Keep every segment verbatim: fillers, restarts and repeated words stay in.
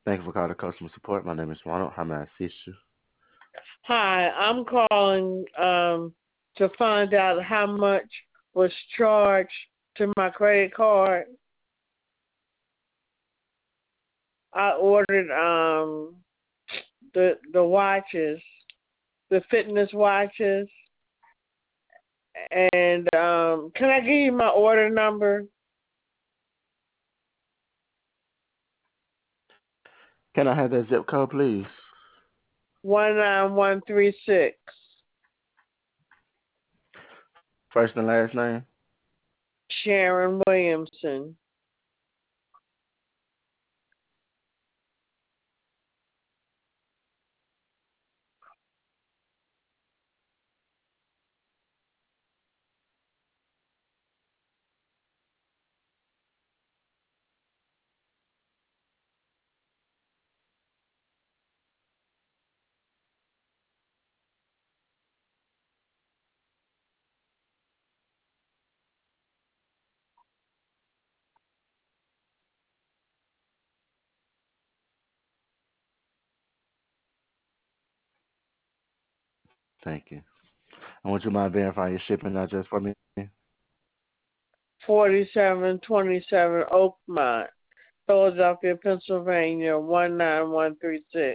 Thank you for calling customer support. My name is Ronald. How may I assist you? Hi, I'm calling um, to find out how much was charged to my credit card. I ordered um, the the watches, the fitness watches, and um, can I give you my order number? Can I have that zip code, please? One nine one three six. First and last name? Sharon Williamson. Thank you. And would you mind verifying your shipping address for me? Forty-seven twenty-seven Oakmont, Philadelphia, Pennsylvania one nine one three six.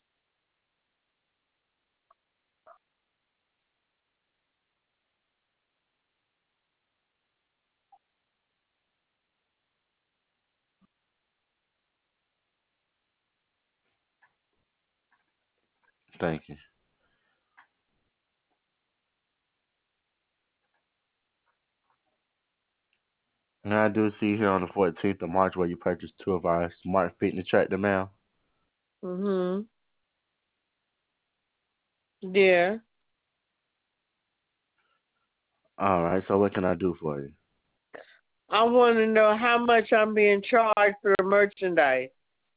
Thank you. And I do see here on the fourteenth of March where you purchased two of our Smart Fitness Tracker mail. Mhm. Yeah. All right. So what can I do for you? I want to know how much I'm being charged for the merchandise.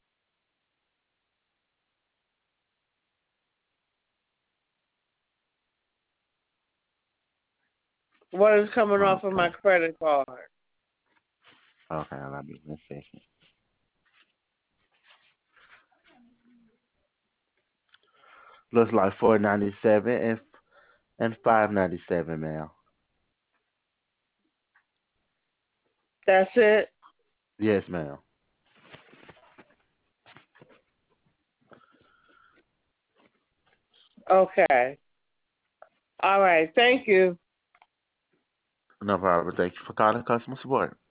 What is coming off of my Okay. credit card? Okay. Let me one second. Looks like four ninety seven and and five ninety seven, ma'am. That's it? Yes, ma'am. Okay. All right. Thank you. No problem. Thank you for calling customer support.